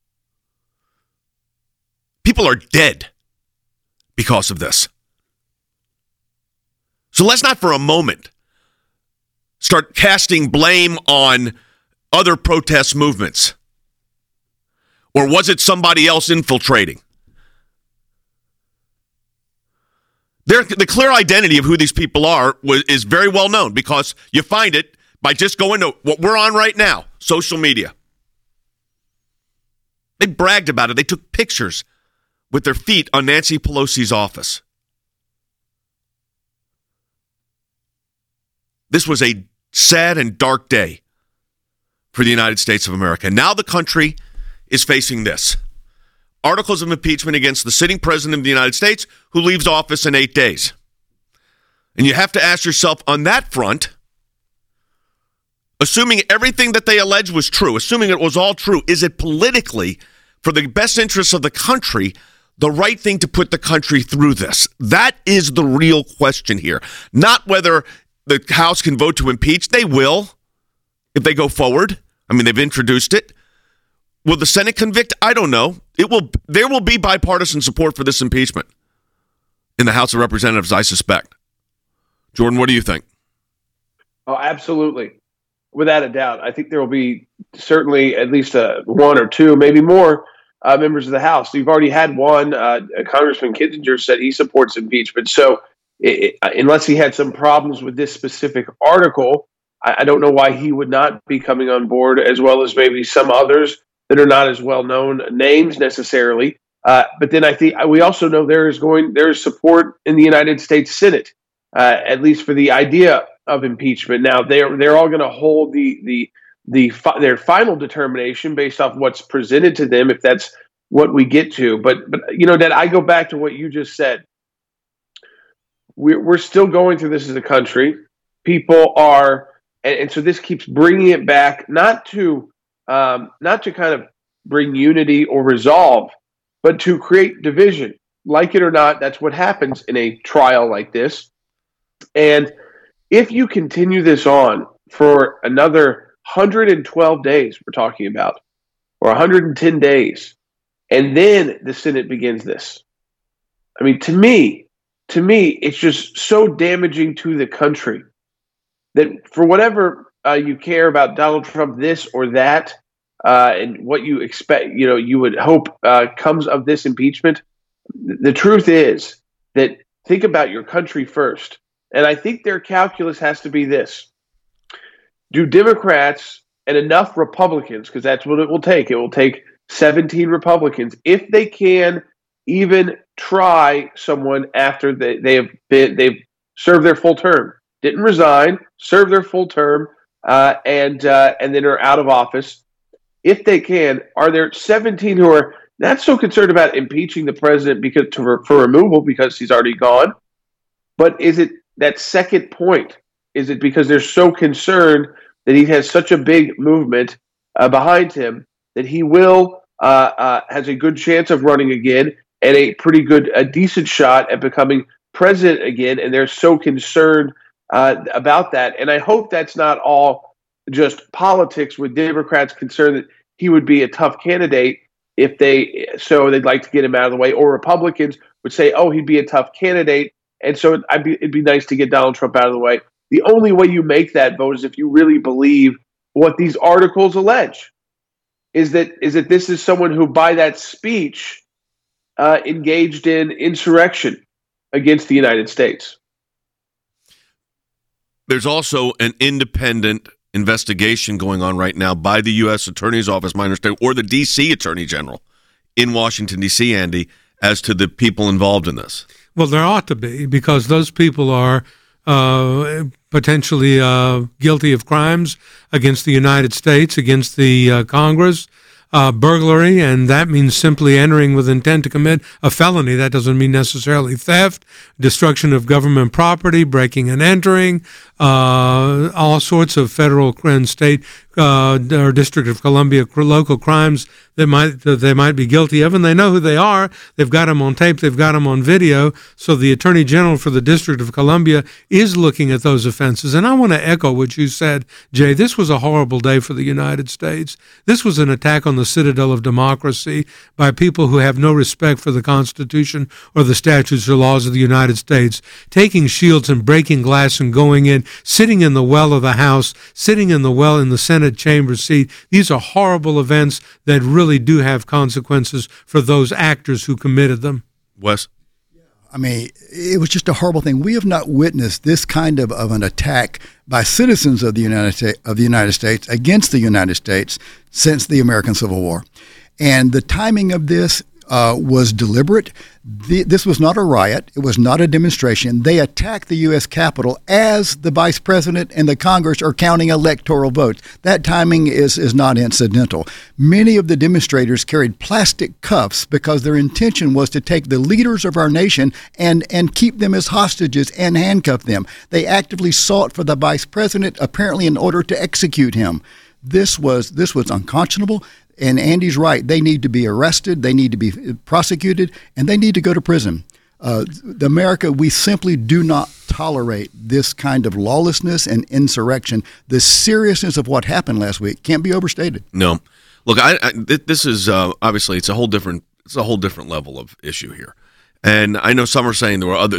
People are dead because of this. So let's not for a moment start casting blame on other protest movements. Or was it somebody else infiltrating? The clear identity of who these people are is very well known, because you find it by just going to what we're on right now, social media. They bragged about it. They took pictures with their feet on Nancy Pelosi's office. This was a sad and dark day for the United States of America. Now the country is facing this. Articles of impeachment against the sitting president of the United States who leaves office in 8 days. And you have to ask yourself on that front, assuming everything that they allege was true, assuming it was all true, is it politically, for the best interests of the country, the right thing to put the country through this? That is the real question here. Not whether the House can vote to impeach. They will if they go forward. I mean, they've introduced it. Will the Senate convict? I don't know. There will be bipartisan support for this impeachment in the House of Representatives, I suspect. Jordan, what do you think? Oh, absolutely. Without a doubt. I think there will be certainly at least one or two, maybe more members of the House. You've already had one. Congressman Kinzinger said he supports impeachment. So unless he had some problems with this specific article, I don't know why he would not be coming on board, as well as maybe some others that are not as well-known names necessarily. But then I think we also know there is support in the United States Senate, at least for the idea of impeachment. Now they're all going to hold their final determination based off what's presented to them, if that's what we get to. But you know, Dad, I go back to what you just said. We're still going through this as a country. People are, and so this keeps bringing it back, not to kind of bring unity or resolve, but to create division. Like it or not, that's what happens in a trial like this. And if you continue this on for another 112 days, we're talking about, or 110 days, and then the Senate begins this. I mean, to me, it's just so damaging to the country that for whatever you care about Donald Trump, this or that, and what you expect, you would hope comes of this impeachment. The truth is that think about your country first. And I think their calculus has to be this. Do Democrats and enough Republicans, because that's what it will take 17 Republicans, if they can even try someone after they've served their full term, didn't resign, served their full term, and then are out of office. If they can, are there 17 who are not so concerned about impeaching the president for removal because he's already gone? But is it that second point? Is it because they're so concerned that he has such a big movement behind him that he will has a good chance of running again and a decent shot at becoming president again? And they're so concerned about that. And I hope that's not all just politics, with Democrats concerned that he would be a tough candidate so they'd like to get him out of the way, or Republicans would say, oh, he'd be a tough candidate, and so it'd be nice to get Donald Trump out of the way. The only way you make that vote is if you really believe what these articles allege, is that this is someone who, by that speech, engaged in insurrection against the United States. There's also an independent investigation going on right now by the U.S. Attorney's Office, my understanding, or the D.C. Attorney General in Washington, D.C., Andy, as to the people involved in this. Well, there ought to be, because those people are potentially guilty of crimes against the United States, against the Congress. Burglary, and that means simply entering with intent to commit a felony. That doesn't mean necessarily theft, destruction of government property, breaking and entering, all sorts of federal and state or District of Columbia local crimes that they might be guilty of, and they know who they are. They've got them on tape. They've got them on video. So the Attorney General for the District of Columbia is looking at those offenses. And I want to echo what you said, Jay. This was a horrible day for the United States. This was an attack on the citadel of democracy by people who have no respect for the Constitution or the statutes or laws of the United States, taking shields and breaking glass and going in, sitting in the well of the House, sitting in the well in the Senate chamber seat. These are horrible events that really do have consequences for those actors who committed them. Wes? I mean, it was just a horrible thing. We have not witnessed this kind of an attack by citizens of the United States against the United States since the American Civil War. And the timing of this was deliberate. This was not a riot. It was not a demonstration. They attacked the U.S. Capitol as the Vice President and the Congress are counting electoral votes. That timing is not incidental. Many of the demonstrators carried plastic cuffs because their intention was to take the leaders of our nation and keep them as hostages and handcuff them. They actively sought for the Vice President, apparently in order to execute him. This was unconscionable. And Andy's right. They need to be arrested. They need to be prosecuted, and they need to go to prison. America, we simply do not tolerate this kind of lawlessness and insurrection. The seriousness of what happened last week can't be overstated. No, look, this is obviously it's a whole different level of issue here, and I know some are saying there were other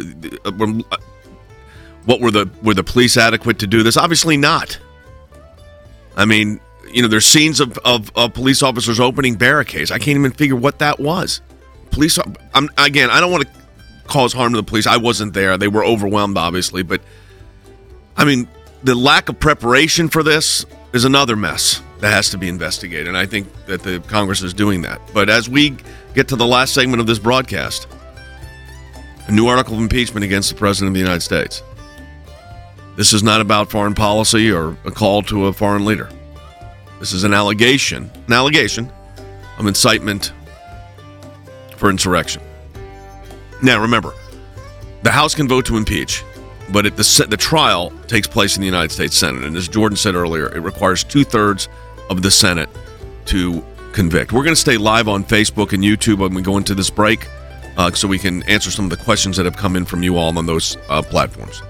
were the police adequate to do this? Obviously not. I mean, you know, there's scenes of police officers opening barricades. I can't even figure what that was. I don't want to cause harm to the police. I wasn't there. They were overwhelmed, obviously. But, I mean, the lack of preparation for this is another mess that has to be investigated. And I think that the Congress is doing that. But as we get to the last segment of this broadcast, a new article of impeachment against the President of the United States. This is not about foreign policy or a call to a foreign leader. This is an allegation of incitement for insurrection. Now, remember, the House can vote to impeach, but the trial takes place in the United States Senate. And as Jordan said earlier, it requires 2/3 of the Senate to convict. We're going to stay live on Facebook and YouTube when we go into this break so we can answer some of the questions that have come in from you all on those platforms.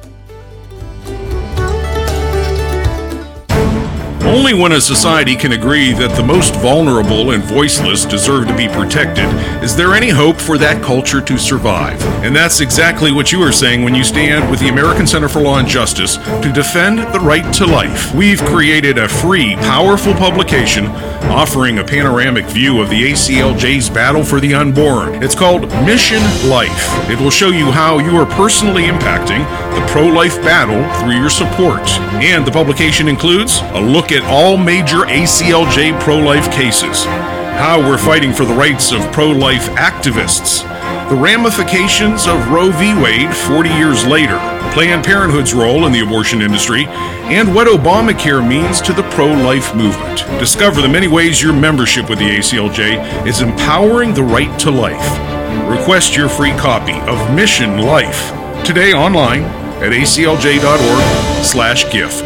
Only when a society can agree that the most vulnerable and voiceless deserve to be protected is there any hope for that culture to survive. And that's exactly what you are saying when you stand with the American Center for Law and Justice to defend the right to life. We've created a free, powerful publication offering a panoramic view of the ACLJ's battle for the unborn. It's called Mission Life. It will show you how you are personally impacting the pro-life battle through your support. And the publication includes a look at all major ACLJ pro-life cases, how we're fighting for the rights of pro-life activists, the ramifications of Roe v. Wade 40 years later, Planned Parenthood's role in the abortion industry, and what Obamacare means to the pro-life movement. Discover the many ways your membership with the ACLJ is empowering the right to life. Request your free copy of Mission Life today online at aclj.org/gift.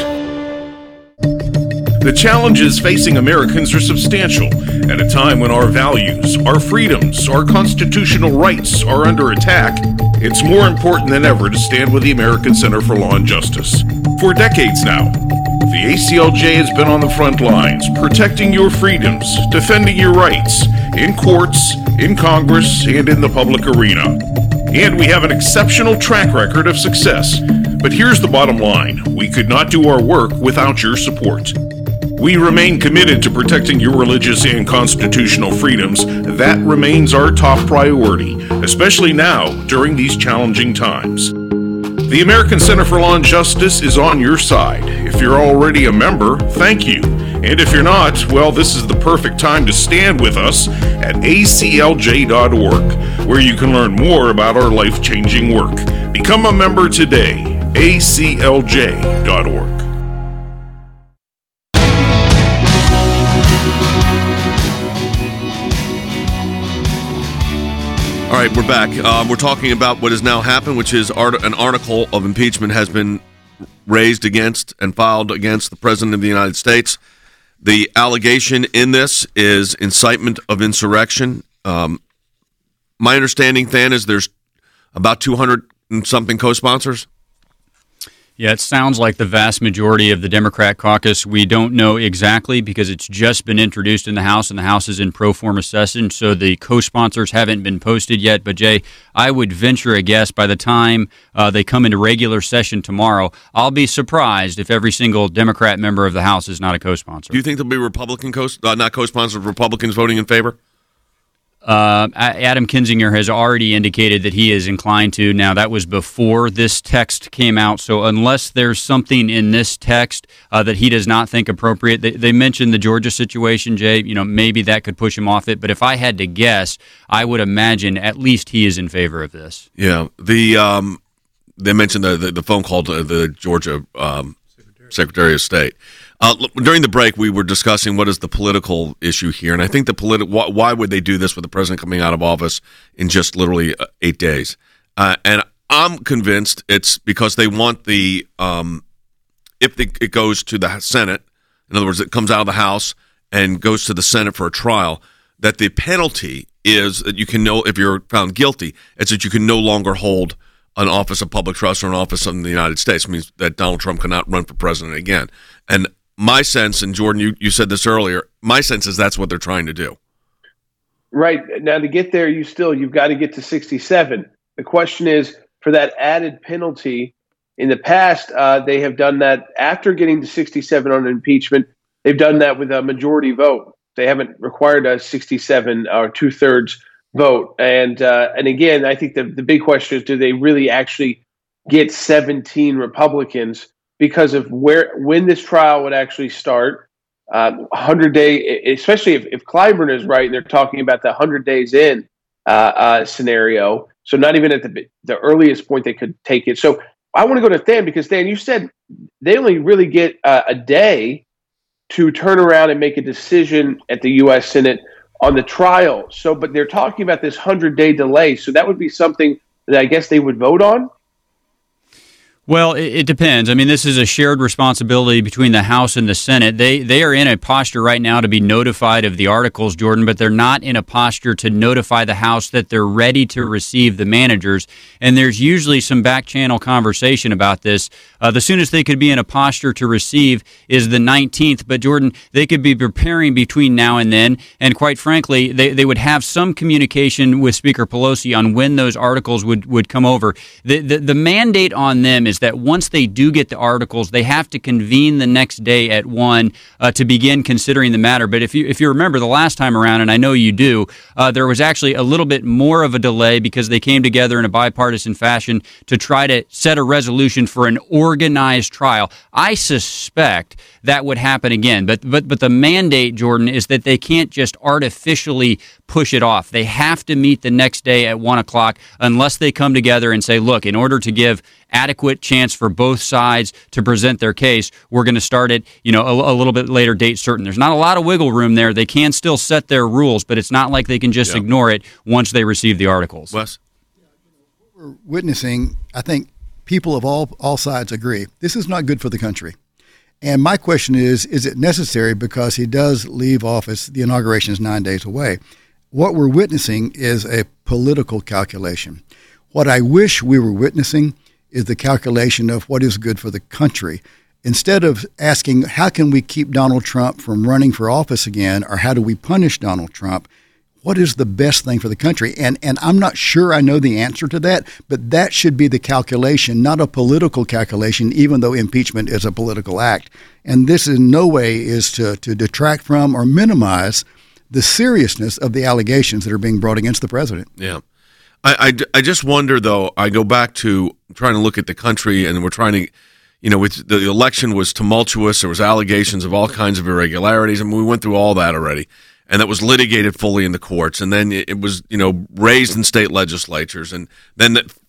The challenges facing Americans are substantial at a time when our values, our freedoms, our constitutional rights are under attack. It's more important than ever to stand with the American Center for Law and Justice. For decades now, the ACLJ has been on the front lines, protecting your freedoms, defending your rights, in courts, in Congress, and in the public arena. And we have an exceptional track record of success. But here's the bottom line. We could not do our work without your support. We remain committed to protecting your religious and constitutional freedoms. That remains our top priority, especially now during these challenging times. The American Center for Law and Justice is on your side. If you're already a member, thank you. And if you're not, well, this is the perfect time to stand with us at aclj.org, where you can learn more about our life-changing work. Become a member today. aclj.org. All right, we're back. We're talking about what has now happened, which is an article of impeachment has been raised against and filed against the President of the United States. The allegation in this is incitement of insurrection. My understanding, Than, is there's about 200 and something co-sponsors. Yeah, it sounds like the vast majority of the Democrat caucus. We don't know exactly because it's just been introduced in the House, and the House is in pro forma session, so the co-sponsors haven't been posted yet. But, Jay, I would venture a guess by the time they come into regular session tomorrow, I'll be surprised if every single Democrat member of the House is not a co-sponsor. Do you think there'll be Republican not co-sponsors, Republicans voting in favor? Adam Kinzinger has already indicated that he is inclined to. Now, that was before this text came out, so unless there's something in this text that he does not think appropriate, they mentioned the Georgia situation, Jay, maybe that could push him off it, but if I had to guess, I would imagine at least he is in favor of this. Yeah, they mentioned the phone call to the Georgia Secretary of State. During the break, we were discussing what is the political issue here, and I think why would they do this with the president coming out of office in just literally 8 days? And I'm convinced it's because they want if it goes to the Senate, in other words, it comes out of the House and goes to the Senate for a trial, that the penalty is that you can if you're found guilty, it's that you can no longer hold an office of public trust or an office in the United States. It means that Donald Trump cannot run for president again. And my sense, and Jordan, you said this earlier, my sense is that's what they're trying to do. Right. Now, to get there, you've got to get to 67. The question is, for that added penalty, in the past, they have done that after getting to 67 on impeachment. They've done that with a majority vote. They haven't required a 67 or 2/3 vote. And again, I think the big question is, do they really actually get 17 Republicans? Because of when this trial would actually start, 100-day, especially if Clyburn is right, and they're talking about the 100 days in scenario. So not even at the earliest point they could take it. So I want to go to Than, because Than, you said they only really get a day to turn around and make a decision at the U.S. Senate on the trial. So, but they're talking about this 100-day delay. So that would be something that I guess they would vote on. Well, it depends. I mean, this is a shared responsibility between the House and the Senate. They are in a posture right now to be notified of the articles, Jordan, but they're not in a posture to notify the House that they're ready to receive the managers. And there's usually some back-channel conversation about this. The soonest they could be in a posture to receive is the 19th. But, Jordan, they could be preparing between now and then. And quite frankly, they would have some communication with Speaker Pelosi on when those articles would come over. The mandate on them is that once they do get the articles, they have to convene the next day at 1 to begin considering the matter. But if you remember the last time around, and I know you do, there was actually a little bit more of a delay because they came together in a bipartisan fashion to try to set a resolution for an organized trial. I suspect that would happen again. But the mandate, Jordan, is that they can't just artificially push it off. They have to meet the next day at 1 o'clock unless they come together and say, look, in order to give adequate chance for both sides to present their case, we're going to start it, a little bit later date certain. There's not a lot of wiggle room there. They can still set their rules, but it's not like they can just ignore it once they receive the articles. Wes? We're witnessing, I think people of all sides agree, this is not good for the country. And my question is it necessary? Because he does leave office, the inauguration is 9 days away. What we're witnessing is a political calculation. What I wish we were witnessing is the calculation of what is good for the country. Instead of asking, how can we keep Donald Trump from running for office again, or how do we punish Donald Trump, what is the best thing for the country? And I'm not sure I know the answer to that, but that should be the calculation, not a political calculation, even though impeachment is a political act. And this in no way is to detract from or minimize the seriousness of the allegations that are being brought against the president. Yeah. I just wonder, though, I go back to trying to look at the country, and we're trying to, with the election was tumultuous. There was allegations of all kinds of irregularities. I mean, we went through all that already, and that was litigated fully in the courts. And then it was, raised in state legislatures. And then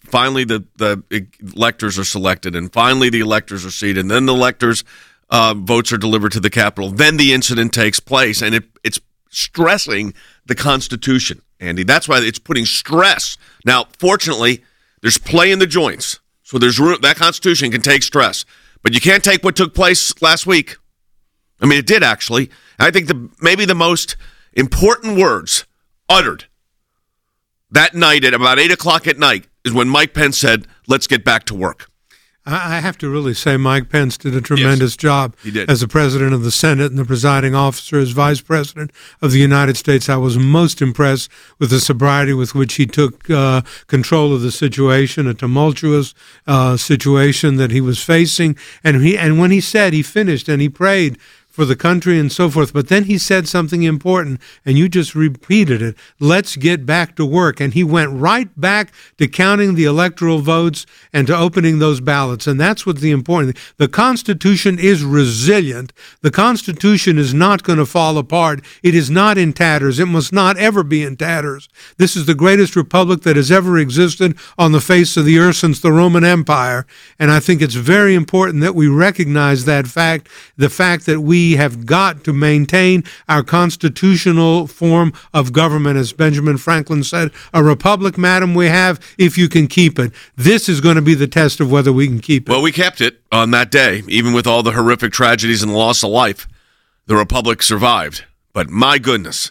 finally the electors are selected, and finally the electors are seated, and then the electors' votes are delivered to the Capitol. Then the incident takes place, and it's stressing the Constitution, Andy. That's why it's putting stress. Now, fortunately, there's play in the joints, so there's room. That Constitution can take stress, but you can't take what took place last week. I mean, it did, actually. I think maybe the most important words uttered that night at about 8 o'clock at night is when Mike Pence said, let's get back to work. I have to really say Mike Pence did a tremendous job as the president of the Senate and the presiding officer as vice president of the United States. I was most impressed with the sobriety with which he took control of the situation, a tumultuous situation that he was facing. And when he said he finished and he prayed for the country and so forth. But then he said something important, and you just repeated it. Let's get back to work. And he went right back to counting the electoral votes and to opening those ballots. And that's what's the important thing. The Constitution is resilient. The Constitution is not going to fall apart. It is not in tatters. It must not ever be in tatters. This is the greatest republic that has ever existed on the face of the earth since the Roman Empire. And I think it's very important that we recognize that fact, the fact that we have got to maintain our constitutional form of government. As Benjamin Franklin said, a republic, madam, we have if you can keep it. This is going to be the test of whether we can keep it. Well, we kept it on that day, even with all the horrific tragedies and the loss of life. The republic survived. But my goodness,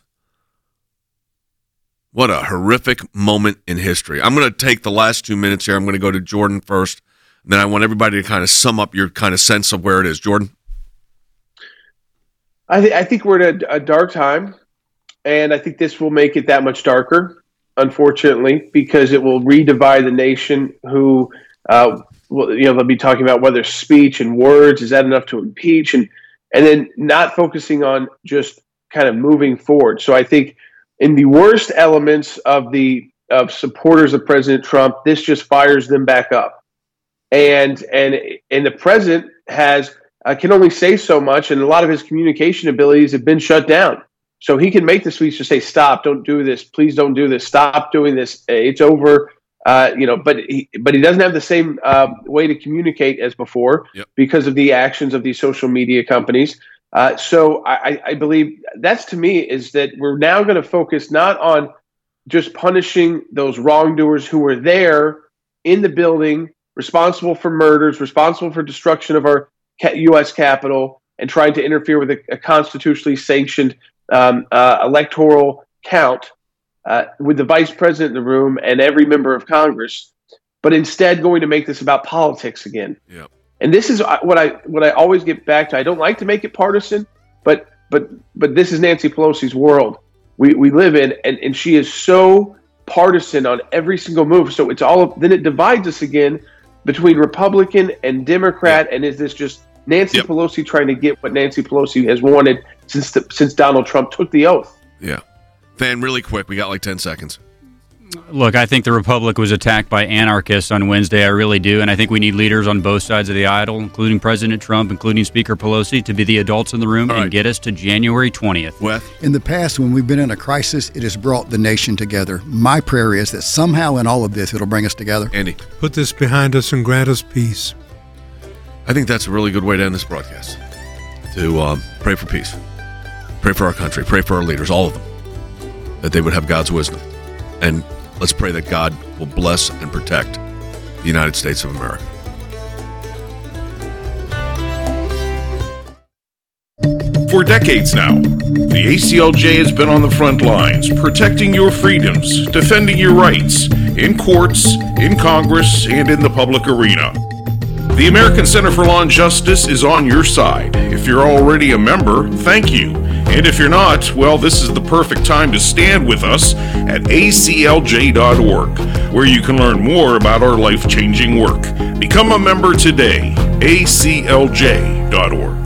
what a horrific moment in history. I'm going to take the last 2 minutes here. I'm going to go to Jordan first. Then I want everybody to kind of sum up your kind of sense of where it is. Jordan? I think we're at a dark time, and I think this will make it that much darker, unfortunately, because it will redivide the nation who, they'll be talking about whether speech and words, is that enough to impeach, and then not focusing on just kind of moving forward. So I think in the worst elements of supporters of President Trump, this just fires them back up. And the president can only say so much, and a lot of his communication abilities have been shut down. So he can make the speech to say, stop, don't do this, please don't do this, stop doing this, it's over, but he doesn't have the same way to communicate as before because of the actions of these social media companies. So I believe that's, to me, is that we're now going to focus not on just punishing those wrongdoers who were there in the building, responsible for murders, responsible for destruction of our U.S. Capitol, and trying to interfere with a constitutionally sanctioned electoral count with the vice president in the room and every member of Congress, but instead going to make this about politics again. Yep. And this is what I always get back to. I don't like to make it partisan, but this is Nancy Pelosi's world we live in, and she is so partisan on every single move. So then it divides us again between Republican and Democrat, and is this just Nancy Pelosi trying to get what Nancy Pelosi has wanted since Donald Trump took the oath? Yeah. Van, really quick, we got like 10 seconds. Look, I think the Republic was attacked by anarchists on Wednesday. I really do. And I think we need leaders on both sides of the aisle, including President Trump, including Speaker Pelosi, to be the adults in the room and get us to January 20th. In the past, when we've been in a crisis, it has brought the nation together. My prayer is that somehow in all of this, it'll bring us together. Andy. Put this behind us and grant us peace. I think that's a really good way to end this broadcast, to pray for peace. Pray for our country. Pray for our leaders, all of them, that they would have God's wisdom. And let's pray that God will bless and protect the United States of America. For decades now, the ACLJ has been on the front lines, protecting your freedoms, defending your rights, in courts, in Congress, and in the public arena. The American Center for Law and Justice is on your side. If you're already a member, thank you. And if you're not, well, this is the perfect time to stand with us at aclj.org, where you can learn more about our life-changing work. Become a member today, aclj.org.